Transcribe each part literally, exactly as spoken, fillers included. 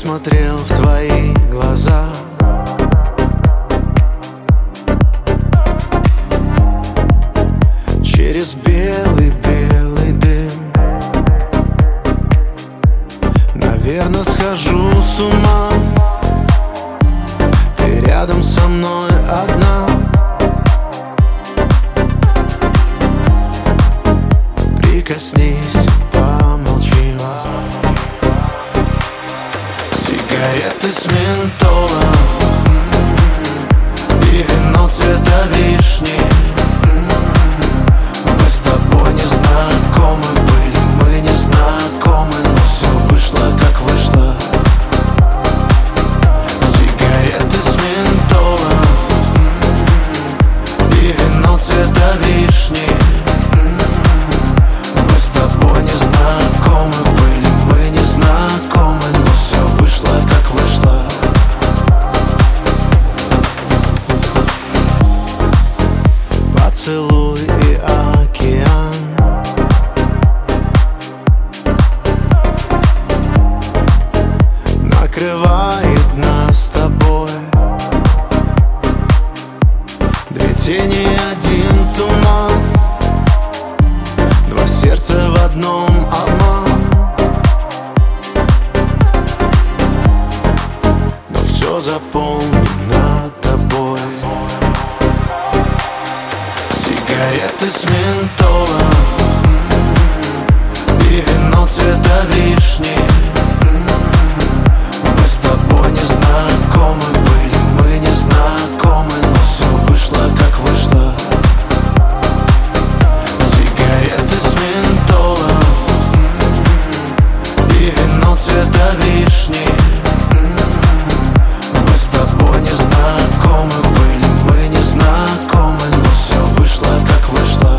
смотрел в твои глаза. Через белый-белый дым, наверно, схожу с ума. Ты рядом со мной одна. Прикоснись, помолчи. Сигареты с ментолом и вино цвета вишни. Мы с тобой не знакомы были, мы не знакомы, но все вышло, как вышло. Сигареты с ментолом и вино цвета вишни. Мы с тобой не знакомы были, мы не знакомы, но все вышло, как вышло. Поцелуй и океан, накрывает нас с тобой. Две тени, один туман, два сердца в одном, обман. Но все заполнено тобой. Сигареты с ментолом и вино цвета вишни. Мы с тобой не знакомы были, мы не знакомы, но все вышло, как вышло. Сигареты с ментолом и вино цвета вишни. Мы с тобой не знакомы были, мы не знакомы, но все вышло, как вышло.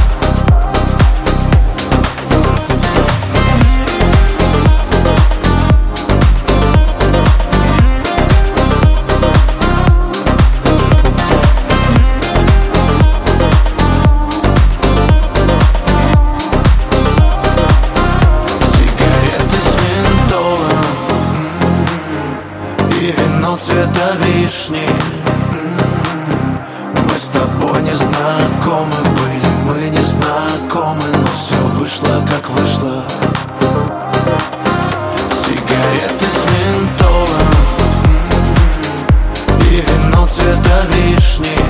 Цвета вишни. Мы с тобой не знакомы были, мы не знакомы, но все вышло, как вышло. Сигареты с ментолом и вино цвета вишни.